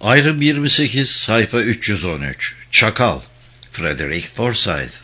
Ayrım 28, sayfa 313. Çakal, Frederick Forsyth.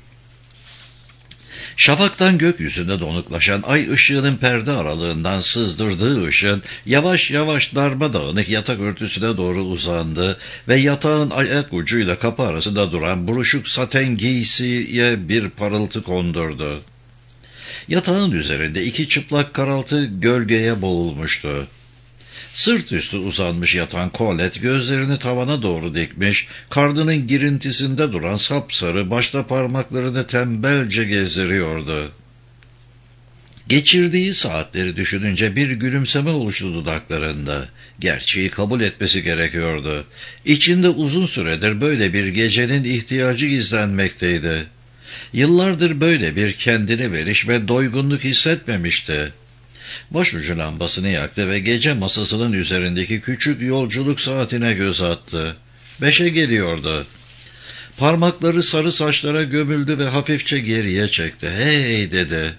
Şafaktan gökyüzünde donuklaşan ay ışığının perde aralığından sızdırdığı ışın yavaş yavaş darmadağınık yatak örtüsüne doğru uzandı ve yatağın ayak ucuyla kapı arasında duran buruşuk saten giysiye bir parıltı kondurdu. Yatağın üzerinde iki çıplak karaltı gölgeye boğulmuştu. Sırt üstü uzanmış yatan Colette gözlerini tavana doğru dikmiş, karnının girintisinde duran sapsarı başta parmaklarını tembelce gezdiriyordu. Geçirdiği saatleri düşününce bir gülümseme oluştu dudaklarında. Gerçeği kabul etmesi gerekiyordu. İçinde uzun süredir böyle bir gecenin ihtiyacı gizlenmekteydi. Yıllardır böyle bir kendine veriş ve doygunluk hissetmemişti. Başucu lambasını yaktı ve gece masasının üzerindeki küçük yolculuk saatine göz attı. 5'e geliyordu. Parmakları sarı saçlara gömüldü ve hafifçe geriye çekti. "Hey!" dedi.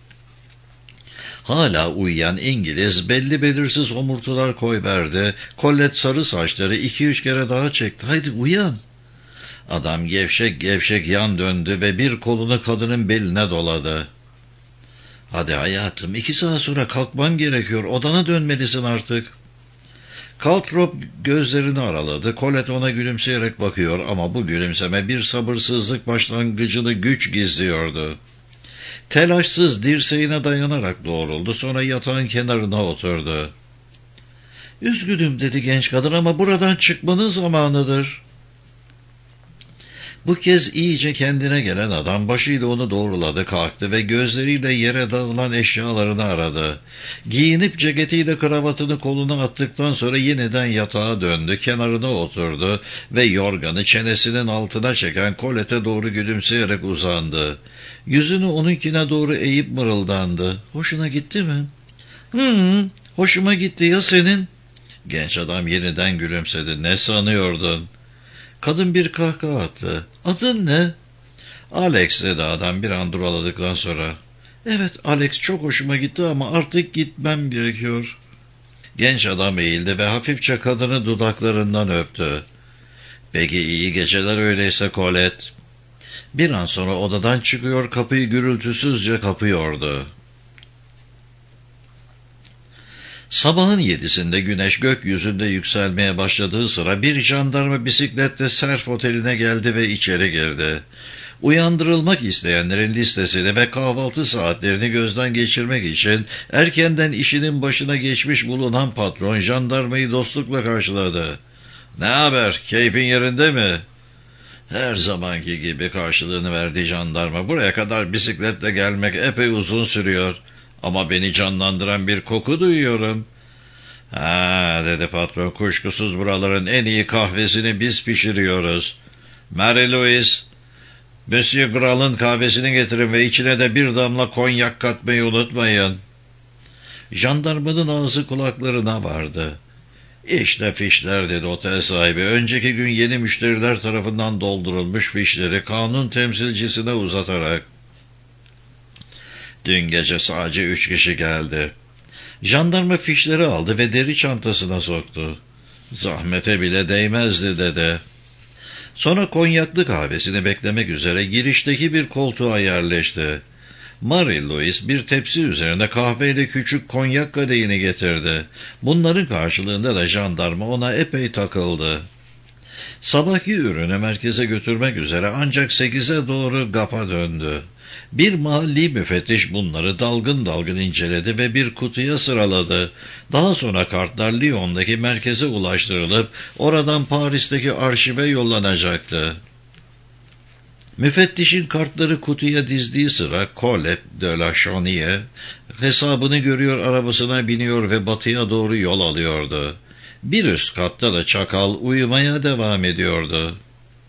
Hala uyuyan İngiliz belli belirsiz homurtular koyverdi. Colette sarı saçları 2-3 kere daha çekti. "Haydi uyan!" Adam gevşek gevşek yan döndü ve bir kolunu kadının beline doladı. "Hadi hayatım, 2 saat sonra kalkman gerekiyor. Odana dönmelisin artık." Calthrop gözlerini araladı. Colette ona gülümseyerek bakıyor ama bu gülümseme bir sabırsızlık başlangıcını güç gizliyordu. Telaşsız dirseğine dayanarak doğruldu. Sonra yatağın kenarına oturdu. "Üzgünüm," dedi genç kadın, "ama buradan çıkmanın zamanıdır." Bu kez iyice kendine gelen adam başıyla onu doğruladı, kalktı ve gözleriyle yere dağılan eşyalarını aradı. Giyinip ceketiyle kravatını koluna attıktan sonra yeniden yatağa döndü, kenarına oturdu ve yorganı çenesinin altına çeken Colette'e doğru gülümseyerek uzandı. Yüzünü onunkine doğru eğip mırıldandı. "Hoşuna gitti mi?" Hoşuma gitti, ya senin?" Genç adam yeniden gülümsedi. "Ne sanıyordun?" Kadın bir kahkaha attı. "Adın ne?" "Alex," dedi adam bir an duraladıktan sonra. "Evet Alex, çok hoşuma gitti ama artık gitmem gerekiyor." Genç adam eğildi ve hafifçe kadını dudaklarından öptü. "Peki iyi geceler öyleyse Colette." Bir an sonra odadan çıkıyor, kapıyı gürültüsüzce kapıyordu. Sabahın 7'sinde güneş gökyüzünde yükselmeye başladığı sıra bir jandarma bisikletle Surf Oteli'ne geldi ve içeri girdi. Uyandırılmak isteyenlerin listesini ve kahvaltı saatlerini gözden geçirmek için erkenden işinin başına geçmiş bulunan patron jandarmayı dostlukla karşıladı. "Ne haber, keyfin yerinde mi?" "Her zamanki gibi," karşılığını verdi jandarma. "Buraya kadar bisikletle gelmek epey uzun sürüyor. Ama beni canlandıran bir koku duyuyorum." "Ha," dedi patron, "kuşkusuz buraların en iyi kahvesini biz pişiriyoruz. Mary Louise, Monsieur Gral'ın kahvesini getirin ve içine de bir damla konyak katmayı unutmayın." Jandarmanın ağzı kulaklarına vardı. "İşte fişler," dedi otel sahibi. Önceki gün yeni müşteriler tarafından doldurulmuş fişleri kanun temsilcisine uzatarak. "Dün gece sadece 3 kişi geldi." Jandarma fişleri aldı ve deri çantasına soktu. "Zahmete bile değmezdi," dedi. Sonra konyaklı kahvesini beklemek üzere girişteki bir koltuğa yerleşti. Mary Louise bir tepsi üzerine kahveyle küçük konyak kadehini getirdi. Bunların karşılığında da jandarma ona epey takıldı. Sabahki ürünü merkeze götürmek üzere ancak 8'e doğru GAP'a döndü. Bir mahalli müfettiş bunları dalgın dalgın inceledi ve bir kutuya sıraladı. Daha sonra kartlar Lyon'daki merkeze ulaştırılıp oradan Paris'teki arşive yollanacaktı. Müfettişin kartları kutuya dizdiği sıra Colette de la Chaunière hesabını görüyor, arabasına biniyor ve batıya doğru yol alıyordu. Bir üst katta da çakal uyumaya devam ediyordu.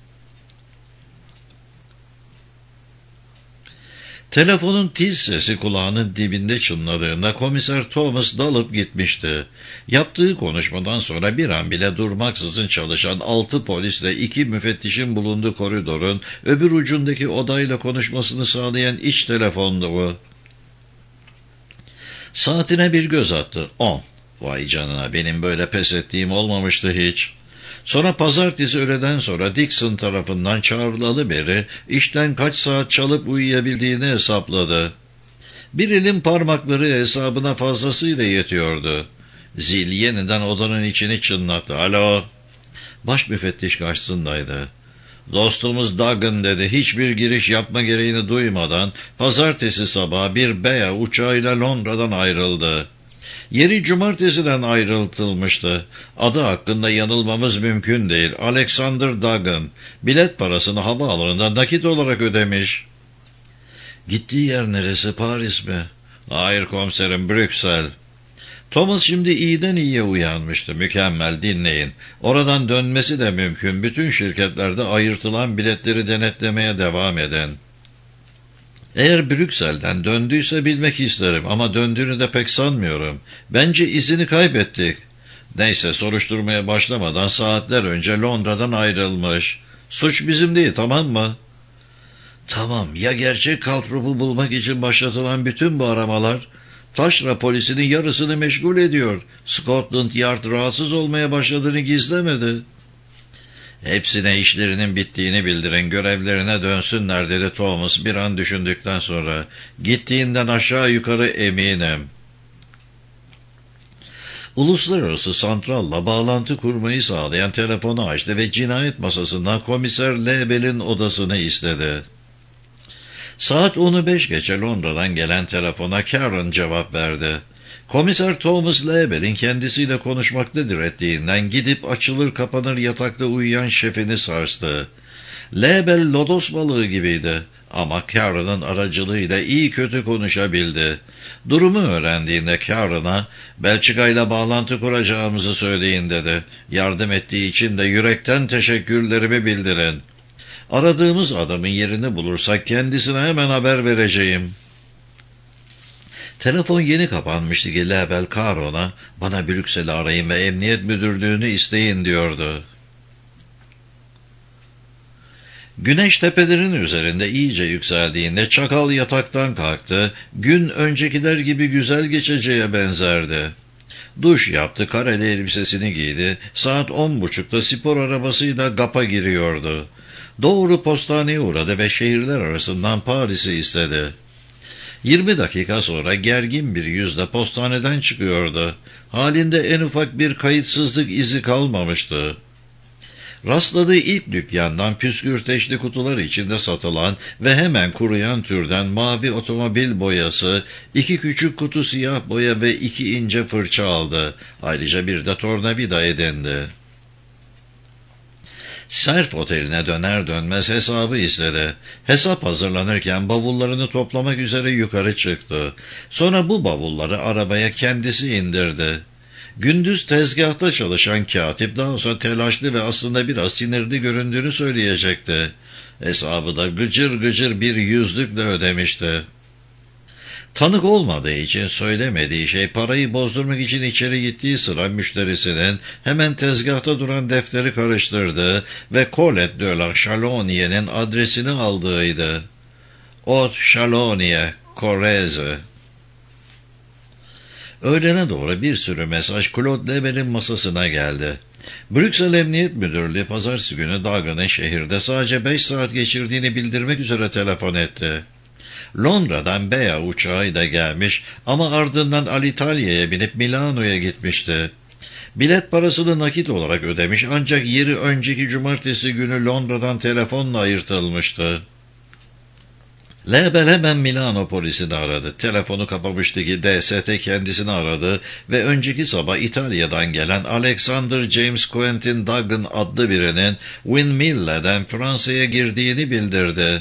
Telefonun tiz sesi kulağının dibinde çınladığında komiser Thomas dalıp gitmişti. Yaptığı konuşmadan sonra bir an bile durmaksızın çalışan 6 polisle 2 müfettişin bulunduğu koridorun öbür ucundaki odayla konuşmasını sağlayan iç telefondu bu. Saatine bir göz attı. 10. Vay canına, benim böyle pes ettiğim olmamıştı hiç. Sonra pazartesi öğleden sonra Dixon tarafından çağrılalı beri işten kaç saat çalıp uyuyabildiğini hesapladı. Bir elin parmakları hesabına fazlasıyla yetiyordu. Zil yeniden odanın içini çınlattı. "Alo." Baş müfettiş karşısındaydı. "Dostumuz Duggan," dedi. Hiçbir giriş yapma gereğini duymadan pazartesi sabahı bir BEA uçağıyla Londra'dan ayrıldı. Yeri cumartesiden ayrıltılmıştı. Adı hakkında yanılmamız mümkün değil. Alexander Duggan. Bilet parasını havaalanında nakit olarak ödemiş. "Gittiği yer neresi, Paris mi?" "Hayır komiserim, Brüksel." Thomas şimdi iyiden iyiye uyanmıştı. "Mükemmel, dinleyin. Oradan dönmesi de mümkün. Bütün şirketlerde ayırtılan biletleri denetlemeye devam edin. Eğer Brüksel'den döndüyse bilmek isterim ama döndüğünü de pek sanmıyorum. Bence izini kaybettik. Neyse, soruşturmaya başlamadan saatler önce Londra'dan ayrılmış. Suç bizim değil, tamam mı?" "Tamam, ya gerçek Kaltrup'u bulmak için başlatılan bütün bu aramalar? Taşra polisinin yarısını meşgul ediyor. Scotland Yard rahatsız olmaya başladığını gizlemedi." "Hepsine işlerinin bittiğini bildirin, görevlerine dönsünler," dedi Thomas bir an düşündükten sonra. "Gittiğinden aşağı yukarı eminim." Uluslararası santralla bağlantı kurmayı sağlayan telefonu açtı ve cinayet masasından komiser Lebel'in odasını istedi. Saat 10'u 5 geçe Londra'dan gelen telefona Karen cevap verdi. Komiser Thomas Lebel'in kendisiyle konuşmakta direttiğinden gidip açılır kapanır yatakta uyuyan şefini sarstı. Lebel lodos balığı gibiydi ama Karen'ın aracılığıyla iyi kötü konuşabildi. Durumu öğrendiğinde Karen'a "Belçika ile bağlantı kuracağımızı söyleyin," dedi. "Yardım ettiği için de yürekten teşekkürlerimi bildirin. Aradığımız adamın yerini bulursak kendisine hemen haber vereceğim." Telefon yeni kapanmıştı ki Lebel Karen'a "Bana Brüksel'i arayın ve emniyet müdürlüğünü isteyin," diyordu. Güneş tepelerin üzerinde iyice yükseldiğinde çakal yataktan kalktı. Gün öncekiler gibi güzel geçeceğe benzerdi. Duş yaptı, kareli elbisesini giydi. Saat 10.30'da spor arabasıyla GAP'a giriyordu. Doğru postaneye uğradı ve şehirler arasından Paris'i istedi. 20 dakika sonra gergin bir yüzle postaneden çıkıyordu. Halinde en ufak bir kayıtsızlık izi kalmamıştı. Rastladığı ilk dükkandan püskürteçli kutular içinde satılan ve hemen kuruyan türden mavi otomobil boyası, 2 küçük kutu siyah boya ve 2 ince fırça aldı. Ayrıca bir de tornavida edindi. Serf oteline döner dönmez hesabı istedi. Hesap hazırlanırken bavullarını toplamak üzere yukarı çıktı. Sonra bu bavulları arabaya kendisi indirdi. Gündüz tezgahta çalışan katip daha sonra telaşlı ve aslında biraz sinirli göründüğünü söyleyecekti. Hesabı da gıcır gıcır bir yüzlükle ödemişti. Tanık olmadığı için söylemediği şey, parayı bozdurmak için içeri gittiği sıra müşterisinin hemen tezgahta duran defteri karıştırdığı ve Colette de la Chalonier'in adresini aldığıydı. Haute Chalonier, Corrèze. Öğlene doğru bir sürü mesaj Claude Lebel'in masasına geldi. Brüksel Emniyet Müdürlüğü pazartesi günü Duggan'ın şehirde sadece 5 saat geçirdiğini bildirmek üzere telefon etti. Londra'dan BEA uçağıyla gelmiş ama ardından Alitalya'ya binip Milano'ya gitmişti. Bilet parasını nakit olarak ödemiş ancak yeri önceki cumartesi günü Londra'dan telefonla ayırtılmıştı. Lebel hemen Milano polisini aradı. Telefonu kapamıştı ki DST kendisini aradı ve önceki sabah İtalya'dan gelen Alexander James Quentin Duggan adlı birinin Windmille'den Fransa'ya girdiğini bildirdi.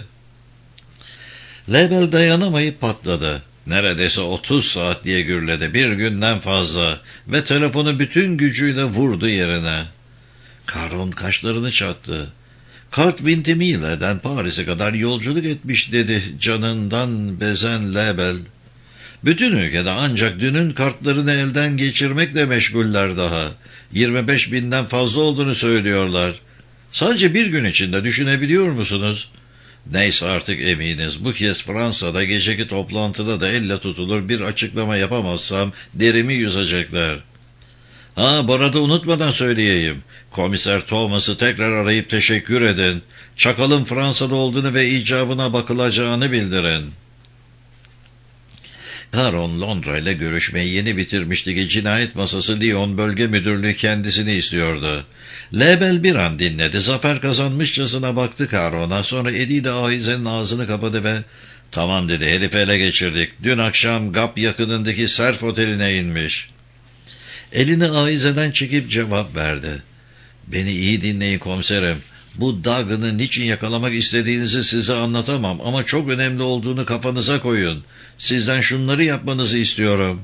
Lebel dayanamayıp patladı. Neredeyse 30 saat diye gürledi, bir günden fazla, ve telefonu bütün gücüyle vurdu yerine. Caron kaşlarını çattı. "Kart Vintimille'den Paris'e kadar yolculuk etmiş," dedi canından bezen Lebel. "Bütün ülkede ancak dünün kartlarını elden geçirmekle meşguller daha. 25.000'den fazla olduğunu söylüyorlar. Sadece bir gün içinde, düşünebiliyor musunuz? Neyse, artık eminiz. Bu kez Fransa'da geceki toplantıda da elle tutulur bir açıklama yapamazsam derimi yüzecekler." Bu arada unutmadan söyleyeyim. Komiser Thomas'ı tekrar arayıp teşekkür edin. Çakal'ın Fransa'da olduğunu ve icabına bakılacağını bildirin. Caron Londra ile görüşmeyi yeni bitirmişti ki cinayet masası Lyon Bölge Müdürlüğü kendisini istiyordu. Lebel bir an dinledi. Zafer kazanmışçasına baktı Caron'a. Sonra eliyle ahizenin ağzını kapadı ve "Tamam" dedi, "herifi ele geçirdik. Dün akşam Gap yakınındaki Serf Oteli'ne inmiş." Elini ahizeden çekip cevap verdi. "Beni iyi dinleyin komiserim. Bu Duggan'ı niçin yakalamak istediğinizi size anlatamam ama çok önemli olduğunu kafanıza koyun. Sizden şunları yapmanızı istiyorum."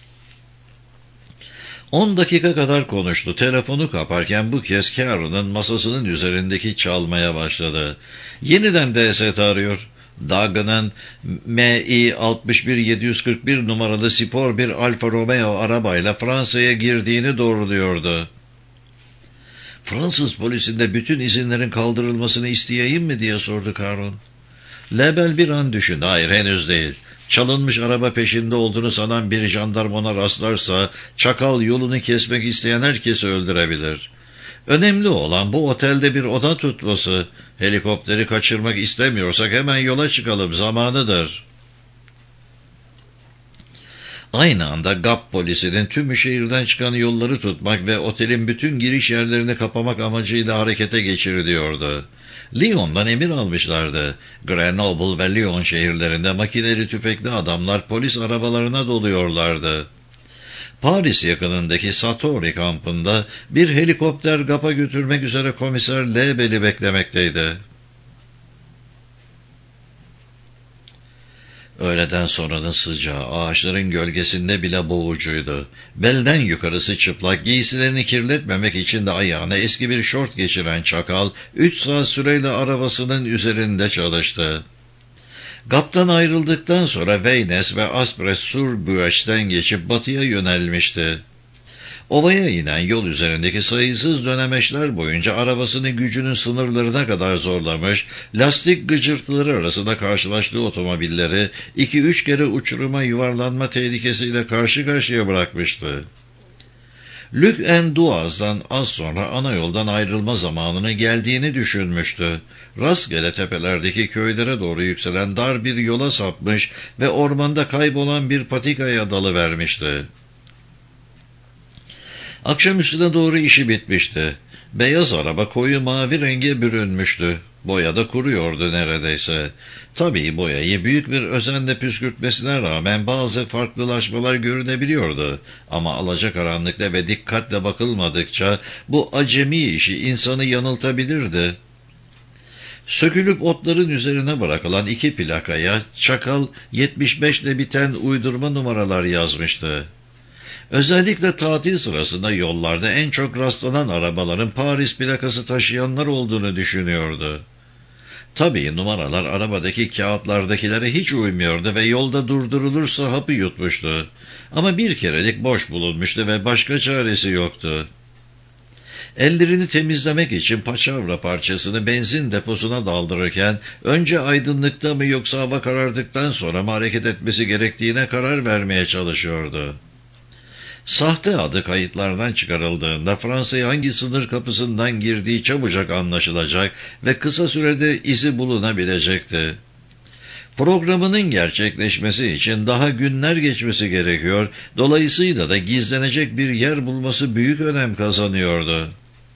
10 dakika kadar konuştu. Telefonu kaparken bu kez Caron'ın masasının üzerindeki çalmaya başladı. Yeniden DST arıyor. Duggan'ın MI 61741 numaralı spor bir Alfa Romeo arabayla Fransa'ya girdiğini doğruluyordu. "Fransız polisinde bütün izinlerin kaldırılmasını isteyeyim mi?" diye sordu Caron. Lebel bir an düşündü. "Hayır, henüz değil. Çalınmış araba peşinde olduğunu sanan bir jandarma ona rastlarsa Çakal yolunu kesmek isteyen herkesi öldürebilir. Önemli olan bu otelde bir oda tutması. Helikopteri kaçırmak istemiyorsak hemen yola çıkalım, zamanıdır." Aynı anda Gap polisinin tüm şehirden çıkan yolları tutmak ve otelin bütün giriş yerlerini kapamak amacıyla harekete geçiriliyordu. Lyon'dan emir almışlardı. Grenoble ve Lyon şehirlerinde makineli tüfekli adamlar polis arabalarına doluyorlardı. Paris yakınındaki Satori kampında bir helikopter Gap'a götürmek üzere komiser Lebel'i beklemekteydi. Öğleden sonranın sıcağı ağaçların gölgesinde bile boğucuydu. Belden yukarısı çıplak, giysilerini kirletmemek için de ayağına eski bir şort geçiren Çakal 3 saat süreyle arabasının üzerinde çalıştı. Gap'tan ayrıldıktan sonra Veynes ve Aspres-sur-Buèche'den geçip batıya yönelmişti. Ovaya inen yol üzerindeki sayısız dönemeçler boyunca arabasını gücünün sınırlarına kadar zorlamış, lastik gıcırtıları arasında karşılaştığı otomobilleri 2-3 kere uçuruma yuvarlanma tehlikesiyle karşı karşıya bırakmıştı. Luc-en-Duaz'dan az sonra ana yoldan ayrılma zamanının geldiğini düşünmüştü. Rastgele tepelerdeki köylere doğru yükselen dar bir yola sapmış ve ormanda kaybolan bir patikaya dalıvermişti. Akşamüstüne doğru işi bitmişti. Beyaz araba koyu mavi renge bürünmüştü. Boya da kuruyordu neredeyse. Tabii boyayı büyük bir özenle püskürtmesine rağmen bazı farklılaşmalar görünebiliyordu. Ama alacakaranlıkta ve dikkatle bakılmadıkça bu acemi işi insanı yanıltabilirdi. Sökülüp otların üzerine bırakılan 2 plakaya Çakal 75 ile biten uydurma numaralar yazmıştı. Özellikle tatil sırasında yollarda en çok rastlanan arabaların Paris plakası taşıyanlar olduğunu düşünüyordu. Tabii numaralar arabadaki kağıtlardakilere hiç uymuyordu ve yolda durdurulursa hapı yutmuştu. Ama bir kerelik boş bulunmuştu ve başka çaresi yoktu. Ellerini temizlemek için paçavra parçasını benzin deposuna daldırırken önce aydınlıkta mı yoksa hava karardıktan sonra mı hareket etmesi gerektiğine karar vermeye çalışıyordu. Sahte adı kayıtlardan çıkarıldığında Fransa'ya hangi sınır kapısından girdiği çabucak anlaşılacak ve kısa sürede izi bulunabilecekti. Programının gerçekleşmesi için daha günler geçmesi gerekiyor, dolayısıyla da gizlenecek bir yer bulması büyük önem kazanıyordu.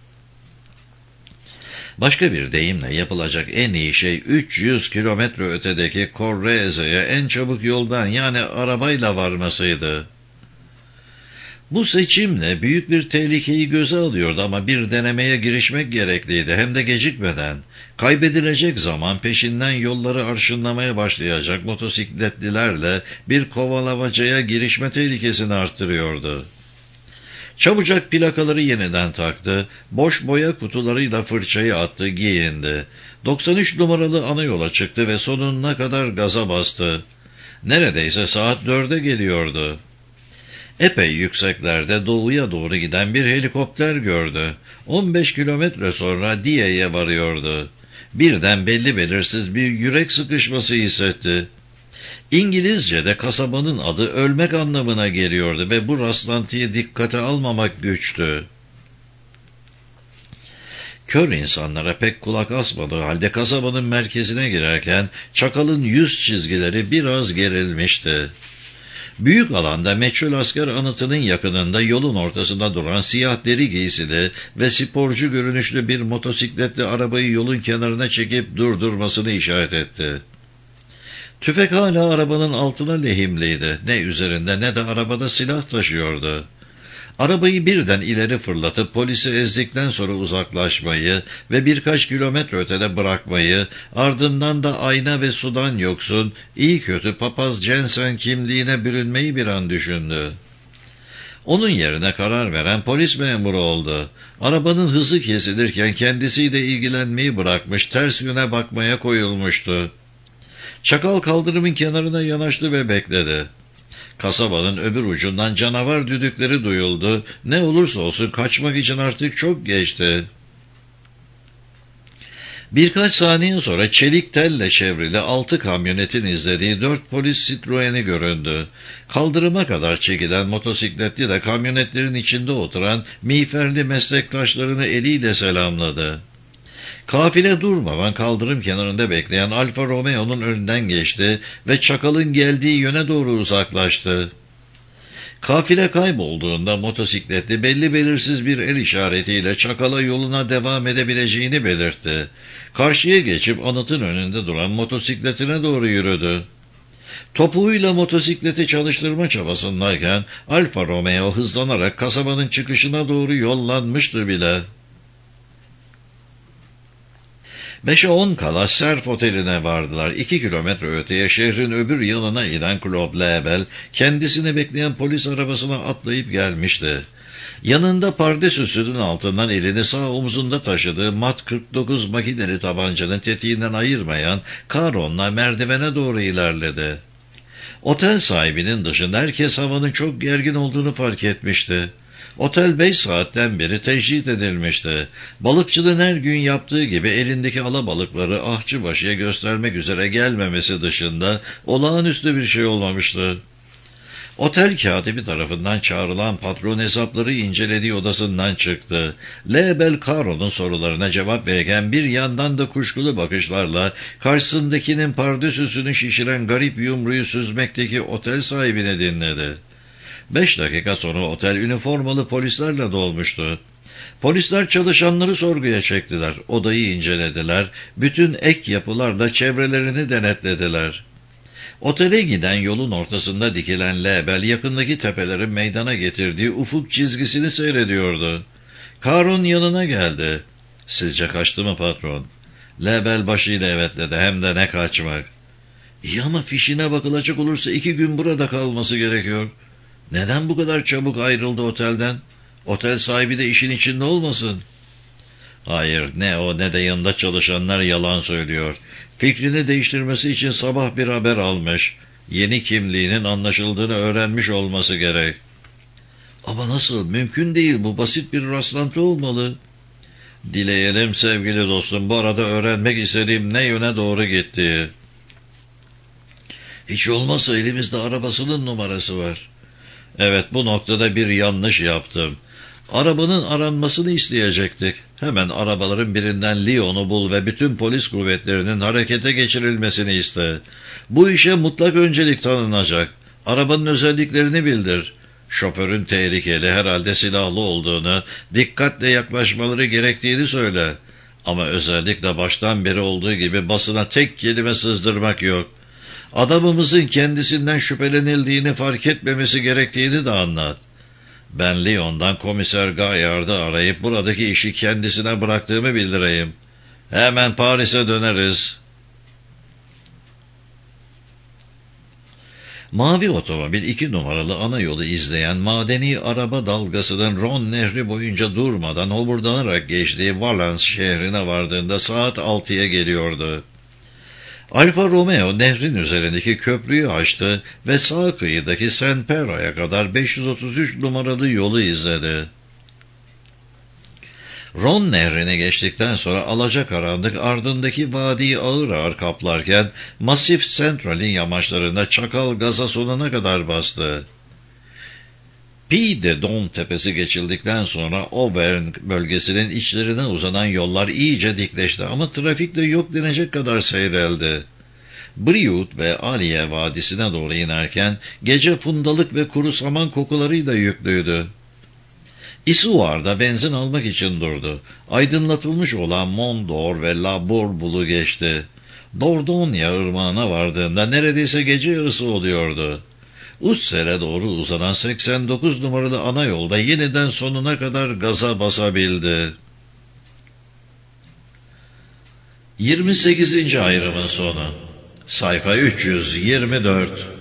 Başka bir deyimle yapılacak en iyi şey 300 kilometre ötedeki Correze'ye en çabuk yoldan yani arabayla varmasıydı. Bu seçimle büyük bir tehlikeyi göze alıyordu ama bir denemeye girişmek gerekliydi hem de gecikmeden. Kaybedilecek zaman peşinden yolları arşınlamaya başlayacak motosikletlilerle bir kovalamacaya girişme tehlikesini arttırıyordu. Çabucak plakaları yeniden taktı, boş boya kutularıyla fırçayı attı, giyindi. 93 numaralı ana yola çıktı ve sonuna kadar gaza bastı. Neredeyse saat 4'e geliyordu. Epey yükseklerde doğuya doğru giden bir helikopter gördü. 15 kilometre sonra Die'ye varıyordu. Birden belli belirsiz bir yürek sıkışması hissetti. İngilizce'de kasabanın adı ölmek anlamına geliyordu ve bu rastlantıyı dikkate almamak güçtü. Kör insanlara pek kulak asmadığı halde kasabanın merkezine girerken çakalın yüz çizgileri biraz gerilmişti. Büyük alanda meçhul asker anıtının yakınında yolun ortasında duran siyah deri giysili ve sporcu görünüşlü bir motosikletli arabayı yolun kenarına çekip durdurmasını işaret etti. Tüfek hala arabanın altına lehimliydi. Ne üzerinde ne de arabada silah taşıyordu. Arabayı birden ileri fırlatıp polisi ezdikten sonra uzaklaşmayı ve birkaç kilometre ötede bırakmayı, ardından da ayna ve sudan yoksun, iyi kötü papaz Jensen kimliğine bürünmeyi bir an düşündü. Onun yerine karar veren polis memuru oldu. Arabanın hızı kesilirken kendisiyle ilgilenmeyi bırakmış, ters yöne bakmaya koyulmuştu. Çakal kaldırımın kenarına yanaştı ve bekledi. Kasabanın öbür ucundan canavar düdükleri duyuldu. Ne olursa olsun kaçmak için artık çok geçti. Birkaç saniye sonra çelik telle çevrili 6 kamyonetin izlediği 4 polis Citroen'i göründü. Kaldırıma kadar çekilen motosikletli de kamyonetlerin içinde oturan miğferli meslektaşlarını eliyle selamladı. Kafile durmadan kaldırım kenarında bekleyen Alfa Romeo'nun önünden geçti ve çakalın geldiği yöne doğru uzaklaştı. Kafile kaybolduğunda motosikletli belli belirsiz bir el işaretiyle çakala yoluna devam edebileceğini belirtti. Karşıya geçip anıtın önünde duran motosikletine doğru yürüdü. Topuğuyla motosikleti çalıştırma çabasındayken Alfa Romeo hızlanarak kasabanın çıkışına doğru yollanmıştı bile. 5'e 10 kala Surf Oteli'ne vardılar. 2 kilometre öteye şehrin öbür yanına inen Claude Lebel, kendisini bekleyen polis arabasına atlayıp gelmişti. Yanında pardesüsünün altından elini sağ omzunda taşıdığı Mat 49 makineli tabancanın tetiğinden ayırmayan Caron'la merdivene doğru ilerledi. Otel sahibinin dışında herkes havanın çok gergin olduğunu fark etmişti. Otel 5 saatten beri tecrit edilmişti. Balıkçının her gün yaptığı gibi elindeki alabalıkları ahçıbaşıya göstermek üzere gelmemesi dışında olağanüstü bir şey olmamıştı. Otel katibi tarafından çağrılan patron hesapları incelediği odasından çıktı. Lebel Caron'un sorularına cevap verirken bir yandan da kuşkulu bakışlarla karşısındakinin pardesüsünü şişiren garip yumruyu süzmekteki otel sahibini dinledi. 5 dakika sonra otel üniformalı polislerle dolmuştu. Polisler çalışanları sorguya çektiler, odayı incelediler, bütün ek yapılarla çevrelerini denetlediler. Otele giden yolun ortasında dikilen Lebel yakındaki tepelerin meydana getirdiği ufuk çizgisini seyrediyordu. Caron yanına geldi. "Sizce kaçtı mı patron?" Lebel başıyla evetledi, "Hem de ne kaçmak." "İyi ama fişine bakılacak olursa 2 gün burada kalması gerekiyor. Neden bu kadar çabuk ayrıldı otelden? Otel sahibi de işin içinde olmasın?" "Hayır, ne o ne de yanında çalışanlar yalan söylüyor. Fikrini değiştirmesi için sabah bir haber almış. Yeni kimliğinin anlaşıldığını öğrenmiş olması gerek." "Ama nasıl? Mümkün değil. Bu basit bir rastlantı olmalı." "Dileyelim sevgili dostum. Bu arada öğrenmek istediğim ne yöne doğru gittiği." "Hiç olmazsa elimizde arabasının numarası var." "Evet, bu noktada bir yanlış yaptım. Arabanın aranmasını isteyecektik. Hemen arabaların birinden Lyon'u bul ve bütün polis kuvvetlerinin harekete geçirilmesini iste. Bu işe mutlak öncelik tanınacak. Arabanın özelliklerini bildir. Şoförün tehlikeli, herhalde silahlı olduğunu, dikkatle yaklaşmaları gerektiğini söyle. Ama özellikle baştan beri olduğu gibi basına tek kelime sızdırmak yok. Adamımızın kendisinden şüphelenildiğini fark etmemesi gerektiğini de anlat. Ben Lyon'dan komiser Gaillard'ı arayıp buradaki işi kendisine bıraktığımı bildireyim. Hemen Paris'e döneriz." Mavi otomobil 2 numaralı ana yolu izleyen madeni araba dalgasının Ron Nehri boyunca durmadan homurdanarak geçtiği Valence şehrine vardığında saat 6'ya geliyordu. Alfa Romeo nehrin üzerindeki köprüyü açtı ve sağ kıyıdaki Saint-Péro'ya kadar 533 numaralı yolu izledi. Ron nehrini geçtikten sonra alacakaranlık ardındaki vadiyi ağır ağır kaplarken Masif Central'in yamaçlarında çakal gaza sonuna kadar bastı. Puy de Dôme tepesi geçildikten sonra Auvergne bölgesinin içlerine uzanan yollar iyice dikleşti ama trafik de yok denecek kadar seyreldi. Brioude ve Allier Vadisi'ne doğru inerken gece fundalık ve kuru saman kokularıyla yüklüydü. Isouard'da benzin almak için durdu. Aydınlatılmış olan Mont d'Or ve La Bourbul'u geçti. Dordogne ırmağına vardığında neredeyse gece yarısı oluyordu. Ussel'e doğru uzanan 89 numaralı ana yolda yeniden sonuna kadar gaza basabildi. 28. ayrımın sonu. Sayfa 324.